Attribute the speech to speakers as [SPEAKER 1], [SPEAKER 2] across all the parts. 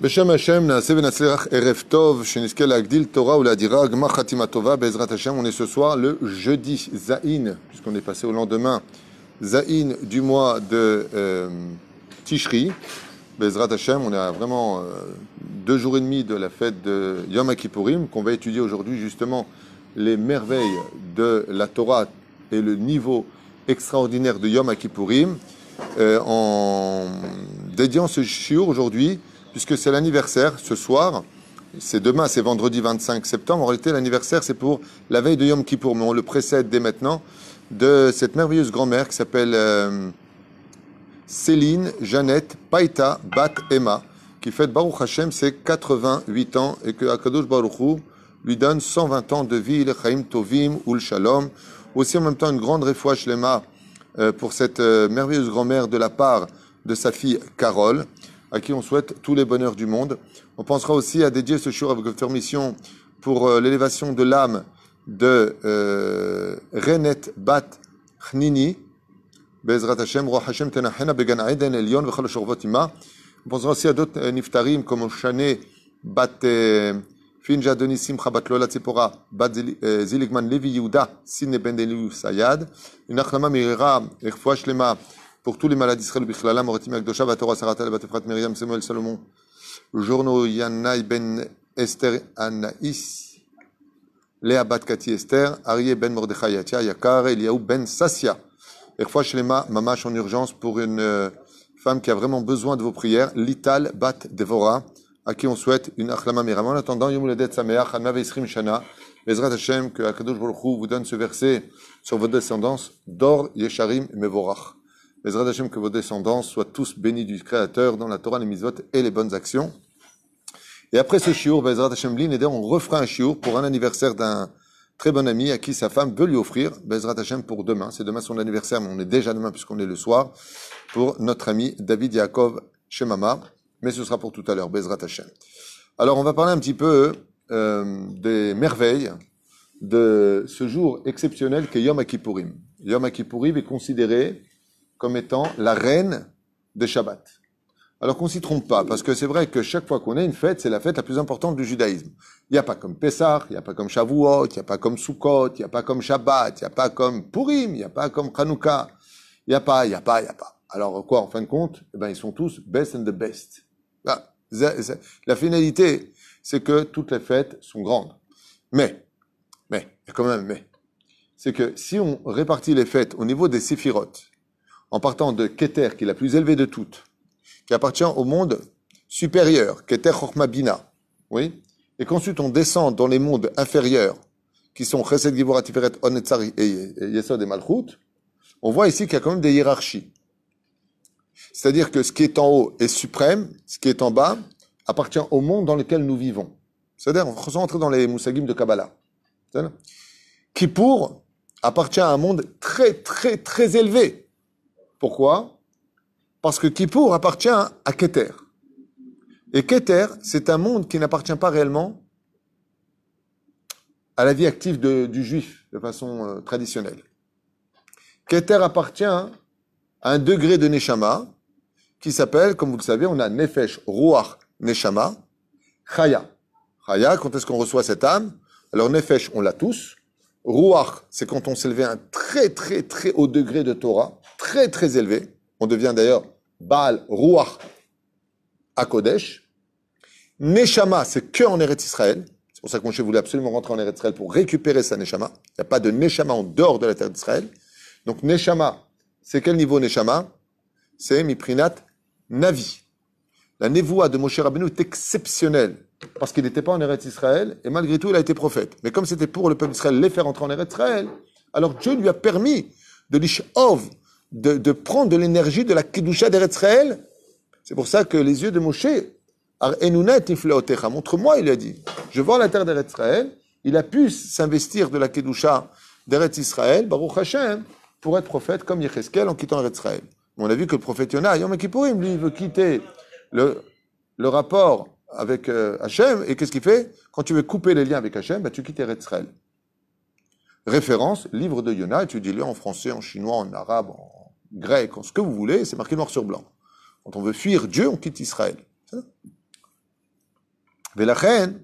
[SPEAKER 1] בשם השם נעשה ונצליח ערב טוב, שנזכה להגדיל תורה ולהדירה, גמר חתימה טובה, בעזרת Hashem. On est ce soir le jeudi Zaïn, puisqu'on est passé au lendemain Zaïn du mois de Tishri. Bezrat Hashem, on a vraiment 2 jours et demi de la fête de Yom Kippourim, qu'on va étudier aujourd'hui justement les merveilles de la Torah et le niveau extraordinaire de Yom Kippourim, en dédiant ce shiur aujourd'hui, puisque c'est l'anniversaire ce soir. C'est demain, c'est vendredi 25 septembre. En réalité, l'anniversaire, c'est pour la veille de Yom Kippour, mais on le précède dès maintenant, de cette merveilleuse grand-mère qui s'appelle Céline Jeannette Païta Bat Emma, qui fête Baruch Hashem ses 88 ans et que Akadosh Baruch Hu lui donne 120 ans de vie, le Chaim Tovim ou le Shalom. Aussi en même temps une grande refoua shlema pour cette merveilleuse grand-mère de la part de sa fille Carole, à qui on souhaite tous les bonheurs du monde. On pensera aussi à dédier ce shiur avec votre permission pour l'élévation de l'âme de Renet Bat Chnini, Bezrat Hashem, Roch Hashem Tenachena Began Aiden Elion Vechal Shorvot Ima. On pensera aussi à d'autres niftarim comme Shane Bat Finja Donisim Chabat Lola Tzipora Bat Ziligman Levi Yehuda Sine Ben Deliu Sayad. Une achlama mirira Erfoua Shlema pour tous les malades d'Israël, Bichlala, Moratim Akdosha, Vatora, Saratal, Batefrat, Myriam, Samuel, Salomon, Journo, Yanai, Ben Esther, Anaïs, Léa, Bat Kati, Esther, Arié, Ben Mordechai, Yatia, Yakar, Eliaou, Ben Sassia. Et fois, Shlema, Mamash en urgence pour une femme qui a vraiment besoin de vos prières, Lital, Bat Devora, à qui on souhaite une Achlama Miram. En attendant, Yomuladet Sameach, Anma Veisrim Shana, Bezrat Hashem, que Akadosh Baruch Hu vous donne ce verset sur votre descendance, Dor, Yesharim, Mevorach. Bezrat Hashem, que vos descendants soient tous bénis du Créateur dans la Torah, les mitzvot et les bonnes actions. Et après ce shiur, Bezrat Hashem Blin, on refera un shiur pour un anniversaire d'un très bon ami à qui sa femme veut lui offrir, Bezrat Hashem, pour demain. C'est demain son anniversaire, mais on est déjà demain puisqu'on est le soir, pour notre ami David Yaakov Shemama. Mais ce sera pour tout à l'heure, Bezrat Hashem. Alors, on va parler un petit peu des merveilles de ce jour exceptionnel qu'est Yom Kippourim. Yom Kippourim est considéré comme étant la reine des Shabbat. Alors qu'on s'y trompe pas, parce que c'est vrai que chaque fois qu'on a une fête, c'est la fête la plus importante du judaïsme. Il n'y a pas comme Pessah, il n'y a pas comme Shavuot, il n'y a pas comme Sukkot, il n'y a pas comme Shabbat, il n'y a pas comme Purim, il n'y a pas comme Hanouka. Il n'y a pas. Alors quoi, en fin de compte? Eh ben, ils sont tous best and the best. Là, la finalité, c'est que toutes les fêtes sont grandes. Mais, il y a quand même mais. C'est que si on répartit les fêtes au niveau des séphirotes, en partant de Keter, qui est la plus élevée de toutes, qui appartient au monde supérieur, Keter Chochma Bina, oui, et qu'ensuite on descend dans les mondes inférieurs, qui sont Chesed, Givora, Tiferet, On, Netzar et Yesod et Malchut, on voit ici qu'il y a quand même des hiérarchies. C'est-à-dire que ce qui est en haut est suprême, ce qui est en bas appartient au monde dans lequel nous vivons. C'est-à-dire, on va rentrer dans les Moussagim de Kabbalah. Kippour appartient à un monde très, très, très élevé. Pourquoi? Parce que Kippour appartient à Keter. Et Keter, c'est un monde qui n'appartient pas réellement à la vie active du juif, de façon traditionnelle. Keter appartient à un degré de Neshama qui s'appelle, comme vous le savez, on a Nefesh, Ruach, Neshama, Chaya. Chaya, quand est-ce qu'on reçoit cette âme? Alors Nefesh, on l'a tous. Ruach, c'est quand on s'élevait à un très, très, très haut degré de Torah, très, très élevé. On devient d'ailleurs Baal Ruach à Kodesh. Neshama, c'est que en Eretz Israël. C'est pour ça que Moshe voulait absolument rentrer en Eretz Israël pour récupérer sa Neshama. Il n'y a pas de Neshama en dehors de la terre d'Israël. Donc Neshama, c'est quel niveau Neshama? C'est Miprinat Navi. La névoie de Moshe Rabbeinu est exceptionnelle parce qu'il n'était pas en Eretz Israël et malgré tout il a été prophète. Mais comme c'était pour le peuple d'Israël les faire entrer en Eretz Israël, alors Dieu lui a permis de l'ishov, de prendre de l'énergie de la kedusha d'Eretz Israël. C'est pour ça que les yeux de Moshe, montre-moi, il a dit, je vois la terre d'Eretz Israël. Il a pu s'investir de la kedusha d'Eretz Israël, Baruch Hashem, pour être prophète comme Yecheskel en quittant Eretz Israël. On a vu que le prophète Yona, Yom Kippourim, lui, il veut quitter le rapport avec Hachem, et qu'est-ce qu'il fait? Quand tu veux couper les liens avec Hachem, bah, tu quittes Eretz Israël. Référence, livre de Yona, étudiez-le en français, en chinois, en arabe, en grec, en ce que vous voulez, c'est marqué noir sur blanc. Quand on veut fuir Dieu, on quitte Israël. Velachen,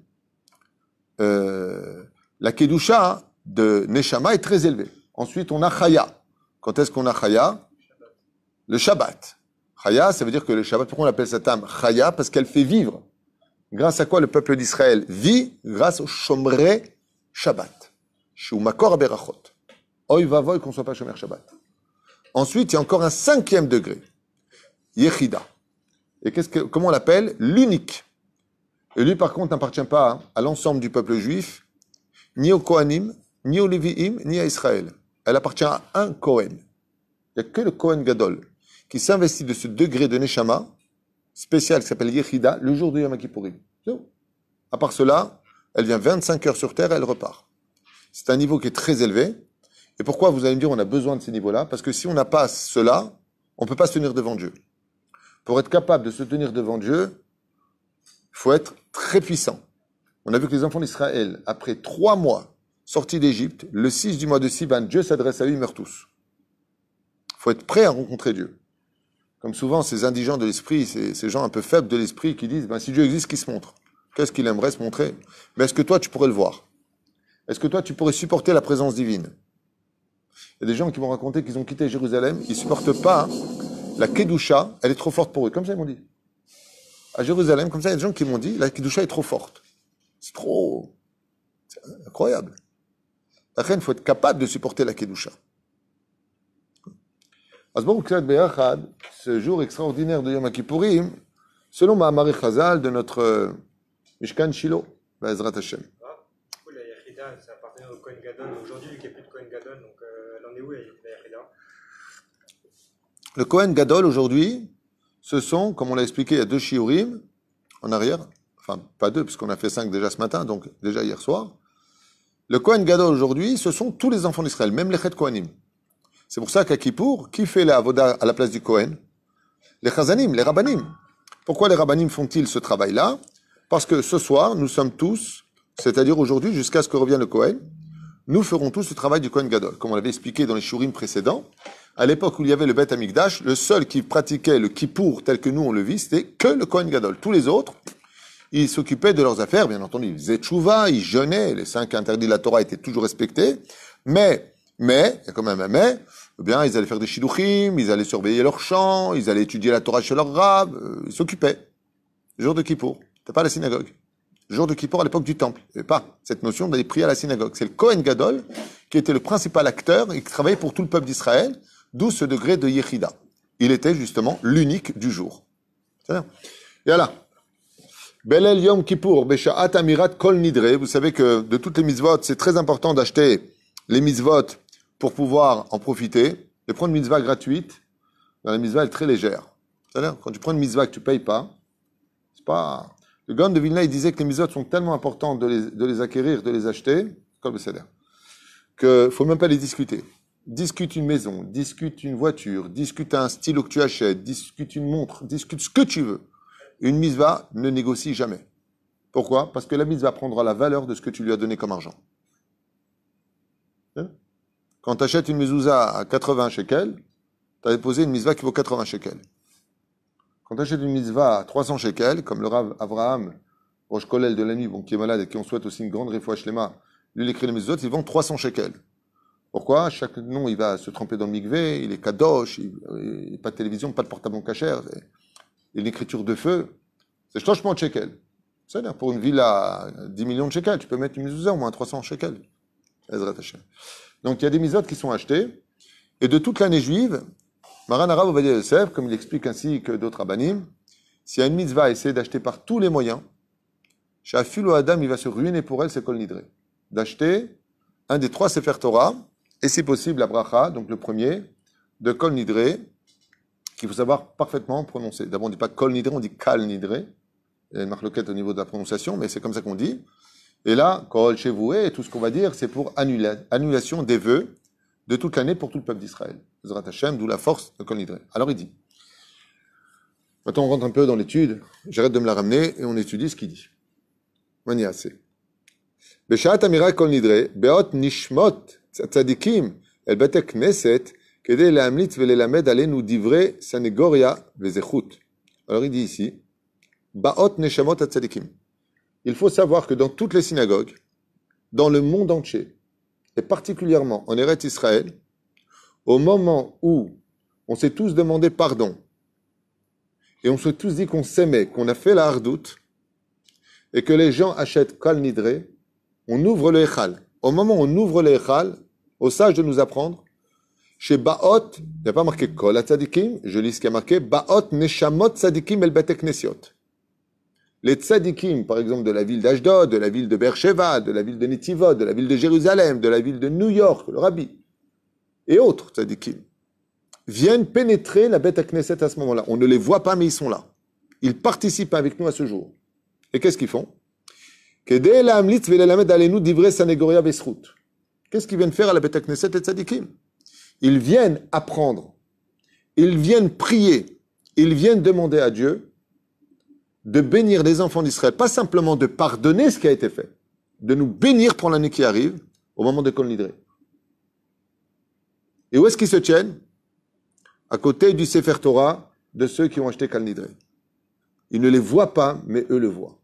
[SPEAKER 1] la Kedusha de Neshama est très élevée. Ensuite, on a Chaya. Quand est-ce qu'on a Chaya? Le Shabbat. Chaya, ça veut dire que le Shabbat, pourquoi on appelle cette âme Chaya? Parce qu'elle fait vivre. Grâce à quoi le peuple d'Israël vit? Grâce au Shomrei Shabbat. Shu Makor Berachot. Oy vavoy qu'on ne soit pas Shomer Shabbat. Ensuite, il y a encore un 5e degré. Yechida. Et comment on l'appelle? L'unique. Et lui, par contre, n'appartient pas à l'ensemble du peuple juif, ni aux Kohanim, ni aux Lévi'im, ni à Israël. Elle appartient à un Kohen. Il n'y a que le Kohen Gadol qui s'investit de ce degré de Neshama spécial qui s'appelle Yechida le jour de Yom Kippourim. À part cela, elle vient 25 heures sur terre et elle repart. C'est un niveau qui est très élevé. Et pourquoi, vous allez me dire, on a besoin de ces niveaux-là? Parce que si on n'a pas cela, on ne peut pas se tenir devant Dieu. Pour être capable de se tenir devant Dieu, il faut être très puissant. On a vu que les enfants d'Israël, après 3 mois sortis d'Égypte, le 6 du mois de Sivan, Dieu s'adresse à eux, ils meurent tous. Il faut être prêt à rencontrer Dieu. Comme souvent, ces indigents de l'esprit, ces gens un peu faibles de l'esprit qui disent, si Dieu existe, qu'il se montre. Qu'est-ce qu'il aimerait se montrer? Mais est-ce que toi, tu pourrais le voir? Est-ce que toi, tu pourrais supporter la présence divine? Il y a des gens qui m'ont raconté qu'ils ont quitté Jérusalem, ils ne supportent pas la Kedusha, elle est trop forte pour eux. Comme ça, ils m'ont dit. À Jérusalem, comme ça, il y a des gens qui m'ont dit, la Kedusha est trop forte. C'est incroyable. Après, il faut être capable de supporter la Kedusha. Ce jour extraordinaire de Yom Kippourim, selon Mahamar Chazal de notre Mishkan Shiloh, Be'ezrat Hashem.
[SPEAKER 2] La Yechida, ça appartenait au Kohen Gadol. Aujourd'hui, il n'y a plus de Kohen Gadol, donc elle en est où la Yechida?
[SPEAKER 1] Le Kohen Gadol aujourd'hui, ce sont, comme on l'a expliqué, il y a 2 shiurim en arrière, enfin pas 2, puisqu'on a fait 5 déjà ce matin, donc déjà hier soir. Le Kohen Gadol aujourd'hui, ce sont tous les enfants d'Israël, même les Chet Kohanim. C'est pour ça qu'à Kippour, qui fait la Avoda à la place du Kohen? Les Chazanim, les Rabbanim. Pourquoi les Rabbanim font-ils ce travail-là? Parce que ce soir, nous sommes tous, c'est-à-dire aujourd'hui, jusqu'à ce que revienne le Kohen, nous ferons tous le travail du Kohen Gadol. Comme on l'avait expliqué dans les shiurim précédents, à l'époque où il y avait le Beth Amikdash, le seul qui pratiquait le Kippour tel que nous on le vit, c'était que le Kohen Gadol. Tous les autres, ils s'occupaient de leurs affaires, bien entendu, ils faisaient tchouva, ils jeûnaient, les 5 interdits de la Torah étaient toujours respectés, mais, il y a quand même un mais, eh bien, ils allaient faire des shidduchim, ils allaient surveiller leurs champs, ils allaient étudier la Torah chez leur rab, ils s'occupaient. Le jour de Kippour, t'as pas la synagogue. Le jour de Kippour à l'époque du temple, il n'y avait pas cette notion d'aller prier à la synagogue. C'est le Kohen Gadol qui était le principal acteur et qui travaillait pour tout le peuple d'Israël, d'où ce degré de Yechida. Il était justement l'unique du jour. C'est-à-dire, et voilà. Belel Yom Kippour, Besha'at Amirat Kol Nidre. Vous savez que de toutes les mitzvot, c'est très important d'acheter les mitzvot pour pouvoir en profiter. Et prendre une mitzvah gratuite, la mitzvah est très légère. C'est-à-dire, quand tu prends une mitzvah que tu ne payes pas, c'est pas... Le Gaon de Vilna, il disait que les mitzvot sont tellement importantes de les acquérir, de les acheter, comme le Seder, qu'il ne faut même pas les discuter. Discute une maison, discute une voiture, discute un stylo que tu achètes, discute une montre, discute ce que tu veux. Une mitzvah ne négocie jamais. Pourquoi? Parce que la mitzvah prendra la valeur de ce que tu lui as donné comme argent. Quand tu achètes une mezouza à 80 shekels, tu as déposé une mitzvah qui vaut 80 shekels. Quand tu achètes une mitzvah à 300 shekels, comme le Rav Avraham, Rosh Kolel de la nuit, qui est malade et qui on souhaite aussi une grande réfoua shlema, lui il écrit les mezuzot, ils vendent 300 shekels. Pourquoi? Chaque nom, il va se tremper dans le mikvé, il est kadosh, il n'y a pas de télévision, pas de portable en cachère, une écriture de feu. C'est changement de shekels. C'est-à-dire, pour une ville à 10 millions de shekels, tu peux mettre une mezouza au moins 300 shekels. Donc, il y a des mitzvot qui sont achetés, et de toute l'année juive, Maran Harav Ovadia Yosef, comme il explique ainsi que d'autres rabbanim, s'il y a une mitzvah, essayer d'acheter par tous les moyens, Shafilo Adam, il va se ruiner pour elle, c'est Kol Nidre. D'acheter un des 3 Sefer Torah, et si possible la bracha, donc le premier, de Kol Nidre, qu'il faut savoir parfaitement prononcer. D'abord, on ne dit pas Kol Nidre, on dit Kal Nidre. Il y a une marloquette au niveau de la prononciation, mais c'est comme ça qu'on dit. Et là, Kol Shevoué, et tout ce qu'on va dire, c'est pour annulation des vœux de toute l'année pour tout le peuple d'Israël. Zrat Hashem, d'où la force de Kol Nidre. Alors il dit, maintenant on rentre un peu dans l'étude, j'arrête de me la ramener, et on étudie ce qu'il dit. Maniassé. Beshat Amira Kol Nidre, Beot Nishmot, Tzadikim, El Bete Knesset, Kede Lehamlitz Velelamed Alenu Divrei Sanegoria Vezechut. Alors il dit ici, Baot Neshamot Tzadikim. Il faut savoir que dans toutes les synagogues, dans le monde entier, et particulièrement en Eretz Israël, au moment où on s'est tous demandé pardon, et on s'est tous dit qu'on s'aimait, qu'on a fait la hardoute, et que les gens achètent Kol Nidre, on ouvre le Echal. Au moment où on ouvre le Echal, au sage de nous apprendre, chez Baot, il n'y a pas marqué Kol Tzadikim, je lis ce qui a marqué, Baot Neshamot Tzadikim El Bete Knesiot. Les tzadikim, par exemple, de la ville d'Ashdod, de la ville de Beersheva, de la ville de Netivot, de la ville de Jérusalem, de la ville de New York, le Rabbi, et autres tzadikim, viennent pénétrer la Beth Knesset à ce moment-là. On ne les voit pas, mais ils sont là. Ils participent avec nous à ce jour. Et qu'est-ce qu'ils font? Qu'est-ce qu'ils viennent faire à la Beth Knesset et tzadikim? Ils viennent apprendre, ils viennent prier, ils viennent demander à Dieu de bénir les enfants d'Israël, pas simplement de pardonner ce qui a été fait, de nous bénir pour l'année qui arrive, au moment de Kol Nidre. Et où est-ce qu'ils se tiennent? À côté du Sefer Torah de ceux qui ont acheté Kol Nidre. Ils ne les voient pas, mais eux le voient.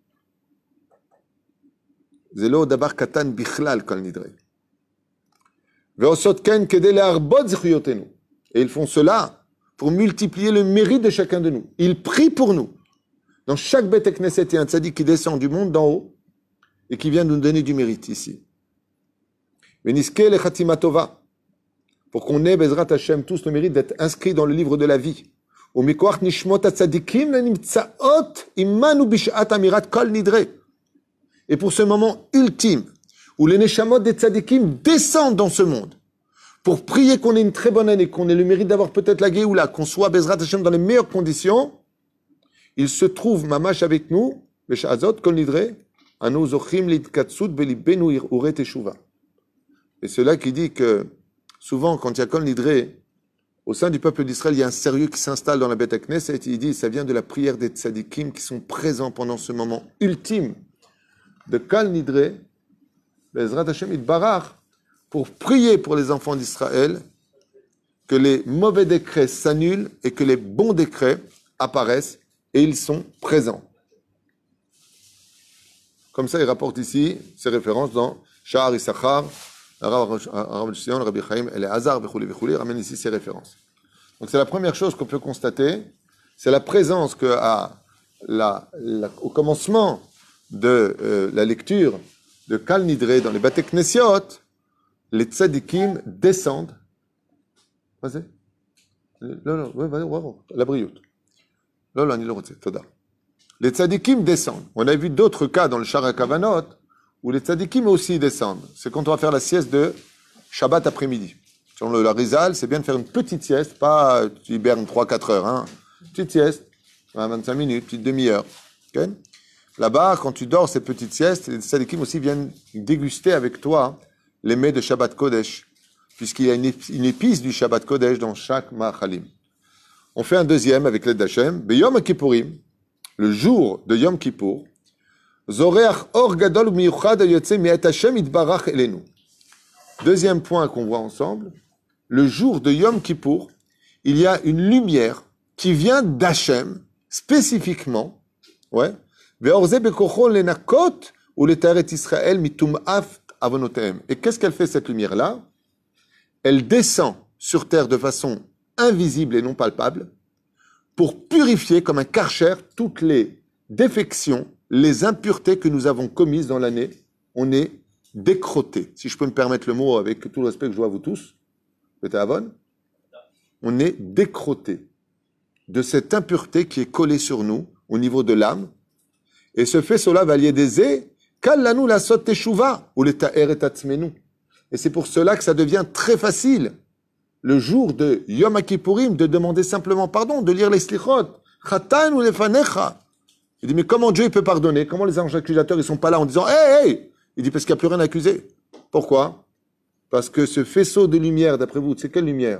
[SPEAKER 1] Zelo dabar katan bichlal Kol Nidre. Ve'osot ken kedei le'arbot zichuyotenu. Et ils font cela pour multiplier le mérite de chacun de nous. Ils prient pour nous. Dans chaque Beth Knesset, il y a un tzaddik qui descend du monde d'en haut et qui vient nous donner du mérite ici. Veniske le Chatima Tova, pour qu'on ait, Bezrat Hashem, tous le mérite d'être inscrits dans le livre de la vie. Au Mikoach Nishmot Tzadikim le Nimtsaot Imanu Bishat Amirat Kol Nidre. Et pour ce moment ultime, où les Neshamot des Tzadikim descendent dans ce monde, pour prier qu'on ait une très bonne année, qu'on ait le mérite d'avoir peut-être la Géoula, qu'on soit, Bezrat Hashem, dans les meilleures conditions, il se trouve, mamash avec nous, Beshazot, Kol Nidre, Anu Zochim Litkatsut Belibenu Uret Teshuva. Et c'est là qui dit que, souvent, quand il y a Kol Nidre, au sein du peuple d'Israël, il y a un sérieux qui s'installe dans la Beth Knesset, et il dit, ça vient de la prière des tzadikim qui sont présents pendant ce moment ultime de Kol Nidre, Bezrat Hashem Itbarach, pour prier pour les enfants d'Israël, que les mauvais décrets s'annulent et que les bons décrets apparaissent, et ils sont présents. Comme ça, il rapporte ici ces références dans Sha'ar Issachar, Rav Sion, Rabbi Chaim, Elazar, il ramène ici ces références. Donc c'est la première chose qu'on peut constater, c'est la présence que au commencement de la lecture de Kol Nidre dans les Bate Knesiot, les tzadikim descendent. Vas-y. Non, la brioute. Les tzadikim descendent. On a vu d'autres cas dans le Shara Kavanot où les tzadikim aussi descendent. C'est quand on va faire la sieste de Shabbat après-midi. Sur le Rizal, c'est bien de faire une petite sieste, pas tu hibernes 3-4 heures. Hein. Petite sieste, 25 minutes, petite demi-heure. Okay? Là-bas, quand tu dors ces petites siestes, les tzadikim aussi viennent déguster avec toi les mets de Shabbat Kodesh, puisqu'il y a une épice du Shabbat Kodesh dans chaque Machalim. On fait un deuxième avec l'aide d'Hachem. Beyom Kippourim, le jour de Yom Kippour, Zoreach Or Gadol Miyuchad Yotze Mi'at Hashem Itbarach Elenu. Deuxième point qu'on voit ensemble, le jour de Yom Kippour, il y a une lumière qui vient d'Hachem, spécifiquement, ouais, Ve'orze Bekochon Lenakot ou Letaret Israël Mitum'af Avonotem. Et qu'est-ce qu'elle fait cette lumière-là? Elle descend sur terre de façon invisible et non palpable, pour purifier comme un karcher toutes les défections, les impuretés que nous avons commises dans l'année. On est décrotté, si je peux me permettre le mot avec tout le respect que je dois à vous tous, on est décrotté de cette impureté qui est collée sur nous au niveau de l'âme, et ce fait cela va lier des kallanu la sot teshuva ou le ta'er et tatzmenu. Et c'est pour cela que ça devient très facile le jour de Yom Kippourim, de demander simplement pardon, de lire les slichot. Chatan ou lefanecha. Il dit, mais comment Dieu peut pardonner? Comment les anges accusateurs, ils sont pas là en disant, hey! Il dit, parce qu'il n'y a plus rien à accuser. Pourquoi? Parce que ce faisceau de lumière, d'après vous, c'est quelle lumière?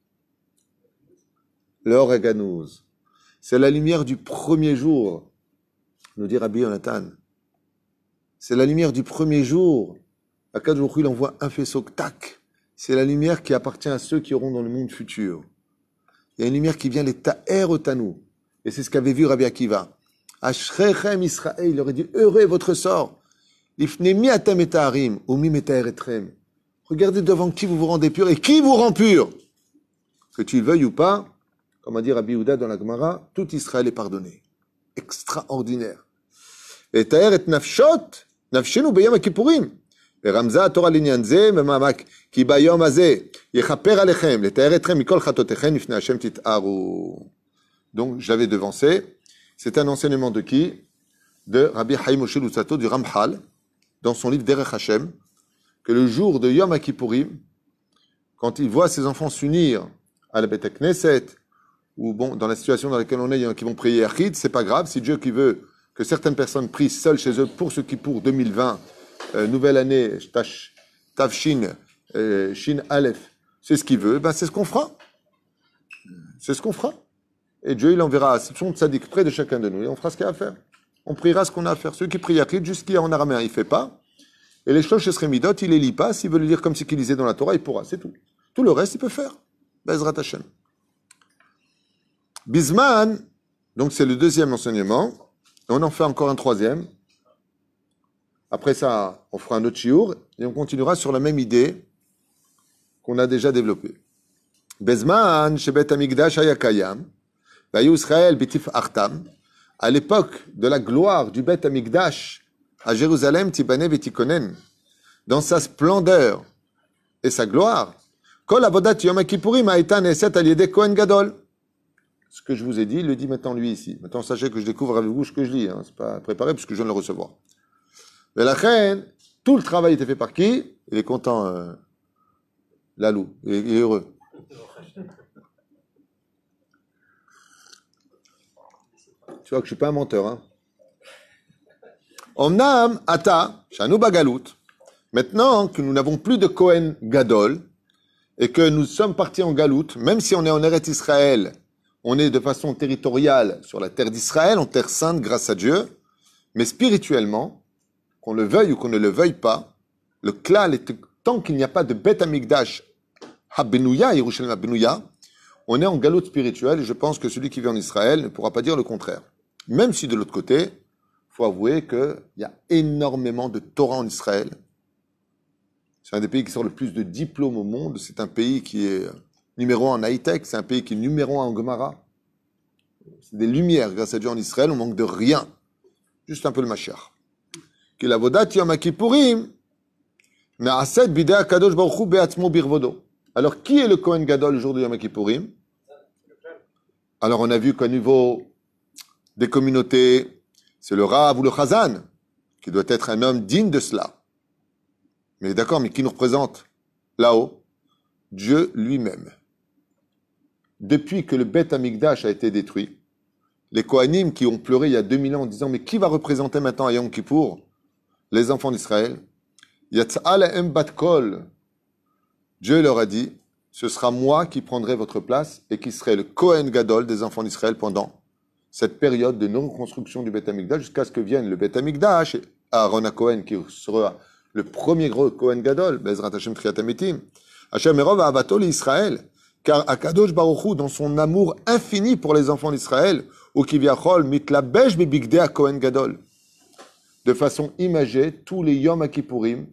[SPEAKER 1] L'or Ganouz. C'est la lumière du premier jour, nous dit Rabbi Yonatan. C'est la lumière du premier jour. Akadosh Baruch Hu, il envoie un faisceau, tac. C'est la lumière qui appartient à ceux qui auront dans le monde futur. Il y a une lumière qui vient les ta'er otanou. Et c'est ce qu'avait vu Rabbi Akiva. Ashrechem Israël, il aurait dit, heureux est votre sort. Ifnemi atem et ta'arim, ou mi meta'eretrem. Regardez devant qui vous vous rendez pur et qui vous rend pur. Que tu le veuilles ou pas, comme a dit Rabbi Yehuda dans la Gemara, tout Israël est pardonné. Extraordinaire. Et ta'er et nafshot, nafshenu beyom ha-kippurim. ורמזה התורה לעניין זה, במעמק, כי ביום הזה יכפר עליכם, לתאר אתכם מכל חטאותיכם לפני השם תתארו. Donc, j'avais devancé. C'est un enseignement de qui? De Rabbi Chaim Moshe Luzzatto, du Ramchal, dans son livre Derech Hashem, que le jour de Yom HaKippurim, quand il voit ses enfants s'unir à la Beth Knesset, ou bon, dans la situation dans laquelle on est, il y en a qui vont prier Yachid, c'est pas grave, si Dieu qui veut que certaines personnes prient seules chez eux pour ce Kippour 2020, nouvelle année, Tavshin, Shin Aleph, c'est ce qu'il veut, ben c'est ce qu'on fera. C'est ce qu'on fera. Et Dieu, il enverra son tzaddik près de chacun de nous, et on fera ce qu'il y a à faire. On priera ce qu'on a à faire. Ceux qui prient Yachid, juste qu'il y a en araméen, il ne fait pas. Et les Shlosh Esremidot, il les lit pas. S'il veut le lire comme ce qu'il lisait dans la Torah, il pourra, c'est tout. Tout le reste, il peut faire. Bezrat Hashem. Bisman, donc c'est le deuxième enseignement. Et on en fait encore un troisième. Après ça, on fera un autre shiur et on continuera sur la même idée qu'on a déjà développée. Bezman, Shebet Amigdash Hayakayam, Vayu Israël Bitif Artam, à l'époque de la gloire du Bet Amigdash à Jérusalem, Tibane Betikonen, dans sa splendeur et sa gloire, Kol Avodat Yom Kippourim Haïta Neset Al Yedei Kohen Gadol. Ce que je vous ai dit, il le dit maintenant lui ici. Maintenant, sachez que je découvre avec vous ce que je lis. Hein. C'est pas préparé puisque je viens de le recevoir. Mais la reine, tout le travail était fait par qui? Il est content, Lalou. Il est heureux. Tu vois que je ne suis pas un menteur. Hein. Omnam, Ata, Shanu Bagalout. Maintenant que nous n'avons plus de Kohen Gadol et que nous sommes partis en Galout, même si on est en Eretz Israël, on est de façon territoriale sur la terre d'Israël, en terre sainte grâce à Dieu, mais spirituellement, qu'on le veuille ou qu'on ne le veuille pas, le klal est tant qu'il n'y a pas de Bet Amigdash Habenouya, Yerushalayim Habenouya, on est en galoute spirituelle et je pense que celui qui vit en Israël ne pourra pas dire le contraire. Même si de l'autre côté, il faut avouer qu'il y a énormément de Torah en Israël. C'est un des pays qui sort le plus de diplômes au monde. C'est un pays qui est numéro 1 en high-tech. C'est un pays qui est numéro 1 en Gemara. C'est des lumières grâce à Dieu en Israël. On manque de rien. Juste un peu le Mashiach. Que la vodat Yom HaKippurim na'aset bidei HaKadosh Baruch Hu be'atzmo birvodo. Alors, qui est le Kohen Gadol le jour de Yom HaKippurim? Alors, on a vu qu'au niveau des communautés, c'est le Rav ou le Chazan, qui doit être un homme digne de cela. Mais d'accord, mais qui nous représente là-haut? Dieu lui-même. Depuis que le Bet Amigdash a été détruit, les Kohanim qui ont pleuré il y a 2000 ans en disant « Mais qui va représenter maintenant à Yom Kippour ?» Les enfants d'Israël. Yatza'al em bat kol. Dieu leur a dit « Ce sera moi qui prendrai votre place et qui serai le Kohen Gadol des enfants d'Israël pendant cette période de non-construction du Bet Amigdash jusqu'à ce que vienne le Bet Amigdash et Aaron HaKohen qui sera le premier gros Kohen Gadol, Bezrat Hashem Triat Amitim, Hashem Merov Avato l'Israël, car Akadosh Baruch Hu, dans son amour infini pour les enfants d'Israël, ou Kiviachol mitlabesh bebigdei Kohen Gadol, de façon imagée, tous les Yom HaKippurim,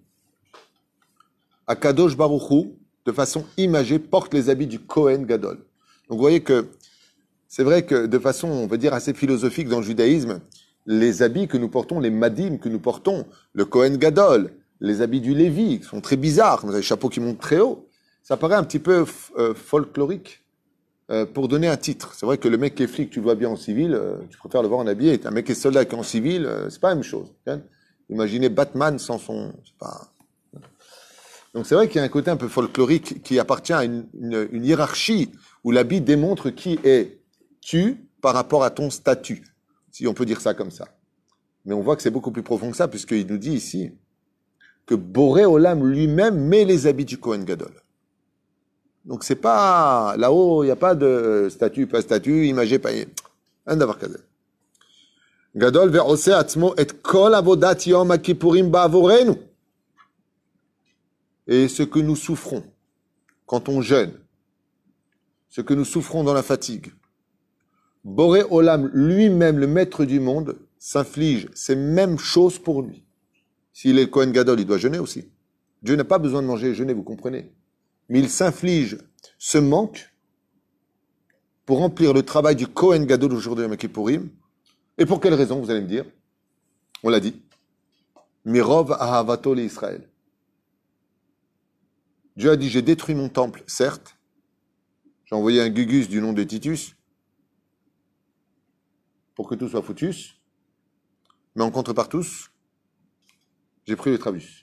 [SPEAKER 1] Akadosh Baruch Hu, de façon imagée, porte les habits du Kohen Gadol. Donc vous voyez que c'est vrai que de façon, on va dire, assez philosophique dans le judaïsme, les habits que nous portons, les madim que nous portons, le Kohen Gadol, les habits du Lévi, qui sont très bizarres, les chapeaux qui montent très haut, ça paraît un petit peu folklorique pour donner un titre. C'est vrai que le mec qui est flic, tu le vois bien en civil, tu préfères le voir en habillé. Un mec qui est soldat qui est en civil, c'est pas la même chose. Hein. Imaginez Batman sans son... C'est pas... Donc c'est vrai qu'il y a un côté un peu folklorique qui appartient à une hiérarchie où l'habit démontre qui es-tu par rapport à ton statut, si on peut dire ça comme ça. Mais on voit que c'est beaucoup plus profond que ça, puisqu'il nous dit ici que Boré Olam lui-même met les habits du Kohen Gadol. Donc c'est pas là-haut, il n'y a pas de statut, pas statut, imagé, pas un d'avoir kazé. Gadol ve'ose atzmo et kol avodat yom HaKippurim ba'avorenu. Et ce que nous souffrons quand on jeûne, ce que nous souffrons dans la fatigue, Boré Olam lui-même, le maître du monde, s'inflige ces mêmes choses pour lui. S'il est le Kohen Gadol, il doit jeûner aussi. Dieu n'a pas besoin de manger et jeûner, vous comprenez. Mais il s'inflige ce manque pour remplir le travail du Kohen Gadol aujourd'hui à Yom Kippourim. Et pour quelle raison, vous allez me dire? On l'a dit. Mirov ahavato li Israël. Dieu a dit, j'ai détruit mon temple, certes. J'ai envoyé un gugus du nom de Titus pour que tout soit foutus. Mais en contrepartie, j'ai pris le trabus.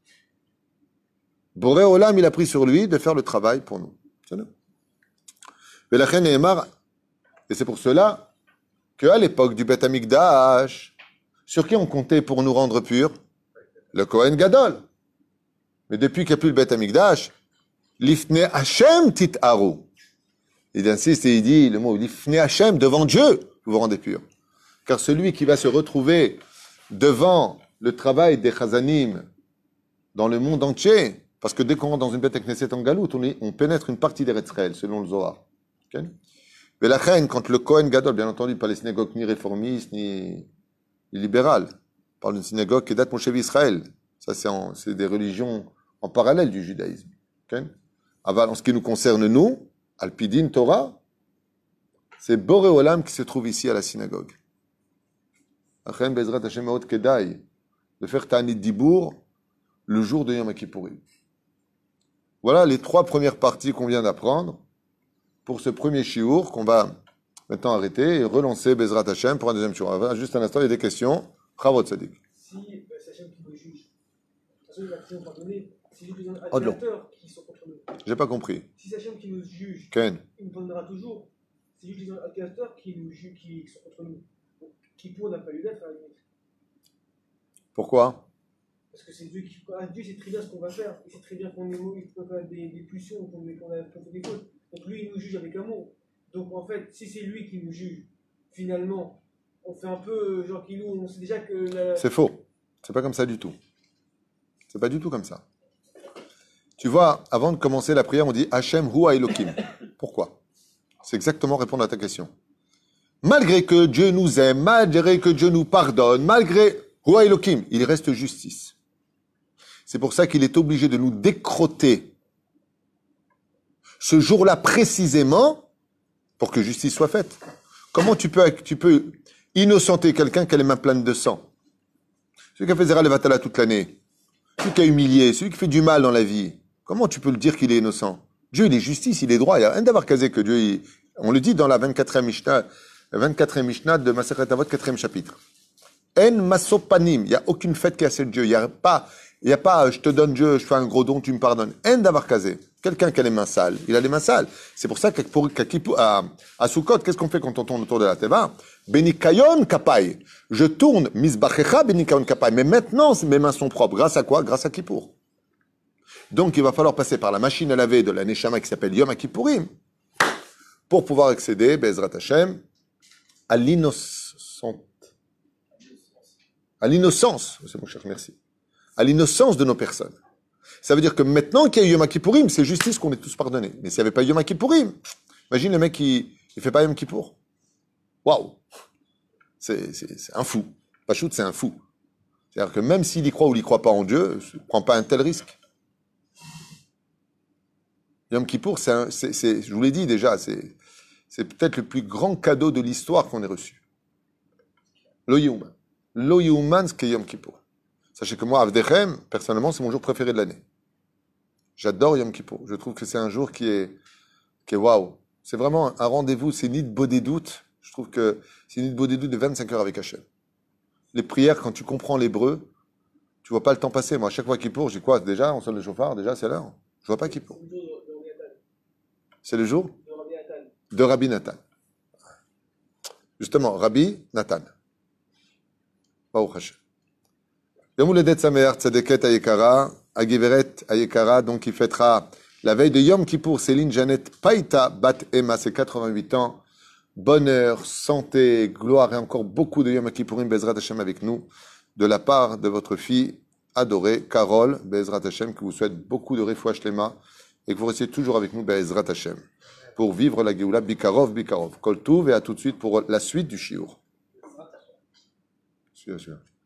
[SPEAKER 1] Boré Olam, il a pris sur lui de faire le travail pour nous. Et c'est pour cela qu'à l'époque du Beth Amikdash, sur qui on comptait pour nous rendre purs? Le Kohen Gadol. Mais depuis qu'il n'y a plus le Beth Amikdash, Lifne Hashem tit'aru. Il insiste et il dit le mot Lifne Hashem, devant Dieu, vous vous rendez purs. Car celui qui va se retrouver devant le travail des Chazanim dans le monde entier, parce que dès qu'on rentre dans une Beth Knesset en Galout, on pénètre une partie des Eretz-Israël, selon le Zohar. Okay? Mais la reine, quand le Kohen Gadol, bien entendu, pas les synagogues ni réformistes, ni libérales, parle d'une synagogue qui date Moshe Israël. Ça, c'est des religions en parallèle du judaïsme. Okay? En ce qui nous concerne, nous, Alpidin Torah, c'est Boré Olam qui se trouve ici à la synagogue. Achen Bezrat Hashem Maot Kedai, de faire Ta'anit Dibour le jour de Yom Kippourim. Voilà les 3 premières parties qu'on vient d'apprendre pour ce premier shiur qu'on va maintenant arrêter et relancer Bezrat Hashem pour un deuxième shiur. Juste un instant, il y a des questions. Chavot Sadik.
[SPEAKER 3] Si c'est Hashem qui nous juge, de toute façon, il va tout pardonner. C'est juste les admirateurs qui sont contre nous.
[SPEAKER 1] J'ai pas compris.
[SPEAKER 3] Si c'est Hashem qui nous juge,
[SPEAKER 1] Ken.
[SPEAKER 3] il nous pardonnera toujours. C'est juste les admirateurs qui nous jugent, qui sont contre nous. Donc, qui pour n'a pas eu d'être à la limite.
[SPEAKER 1] Pourquoi?
[SPEAKER 3] Parce que c'est Dieu qui. Dieu sait très bien ce qu'on va faire. Il sait très bien qu'on a des pulsions, qu'on fait des fautes. Donc lui, il nous juge avec amour. Donc en fait, si c'est lui qui nous juge, finalement, on fait un peu genre qu'il nous. On sait déjà que.
[SPEAKER 1] C'est faux. C'est pas comme ça du tout. C'est pas du tout comme ça. Tu vois, avant de commencer la prière, on dit Hashem Hu Elokim. Pourquoi? C'est exactement répondre à ta question. Malgré que Dieu nous aime, malgré que Dieu nous pardonne, malgré Hu Elokim, il reste justice. C'est pour ça qu'il est obligé de nous décroter ce jour-là précisément pour que justice soit faite. Comment tu peux innocenter quelqu'un qui a les mains pleines de sang? Celui qui a fait Zera Levatala toute l'année, celui qui a humilié, celui qui fait du mal dans la vie. Comment tu peux le dire qu'il est innocent? Dieu, il est justice, il est droit. Il y a un d'avoir casé que Dieu, on le dit dans la 24e Mishnah de Masechet Avot, 4e chapitre. En masopanim, il n'y a aucune fête qui a celle de Dieu. Il n'y a pas, je te donne Dieu, je fais un gros don, tu me pardonnes. En d'avoir casé. Quelqu'un qui a les mains sales, il a les mains sales. C'est pour ça à Sukkot, qu'est-ce qu'on fait quand on tourne autour de la Teva? Benikayon kapai. Je tourne, misbachecha benikayon kapai. Mais maintenant, mes mains sont propres. Grâce à quoi? Grâce à Kippour. Donc, il va falloir passer par la machine à laver de la Neshama qui s'appelle Yom Kippourim pour pouvoir accéder, Bezrat Hashem, à l'innocence. À l'innocence. C'est mon cher, merci. À l'innocence de nos personnes. Ça veut dire que maintenant qu'il y a Yom Kippourim, c'est justice qu'on est tous pardonnés. Mais s'il n'y avait pas Yom Kippourim, imagine le mec qui ne fait pas Yom Kippour. Waouh! C'est un fou. Pachout, c'est un fou. C'est-à-dire que même s'il y croit ou il n'y croit pas en Dieu, il ne prend pas un tel risque. Yom Kippour, je vous l'ai dit déjà, c'est peut-être le plus grand cadeau de l'histoire qu'on ait reçu. Lo Yehuman. Lo Yehuman, ce qu'est Yom Kippour. Sachez que moi, Avdechem, personnellement, c'est mon jour préféré de l'année. J'adore Yom Kippour. Je trouve que c'est un jour qui est waouh. C'est vraiment un rendez-vous, c'est ni de beau des doutes. Je trouve que c'est ni de beau des doutes de 25 heures avec Hachem. Les prières, quand tu comprends l'hébreu, tu vois pas le temps passer. Moi, à chaque fois Kippour, j'ai quoi? Déjà, on sonne le chauffard, déjà, c'est l'heure. Je vois pas Kippour. C'est le jour de Rabbi Nathan. Justement, Rabbi Nathan. Baruch Hashem. Yom Uledet Sameach Tzadeket Ayekara, Agiveret Ayekara, donc il fêtera la veille de Yom Kippour, Céline Jeannette Païta Bat Emma, c'est 88 ans. Bonheur, santé, gloire et encore beaucoup de Yom Kippourim, Bezrat Hashem avec nous, de la part de votre fille adorée, Carole, Bezrat Hashem, qui vous souhaite beaucoup de Refoua Shlema et que vous restiez toujours avec nous, Bezrat Hashem, pour vivre la Géoula Bikarov, Bikarov. Kol Touv, et à tout de suite pour la suite du Shiur. Bien sûr.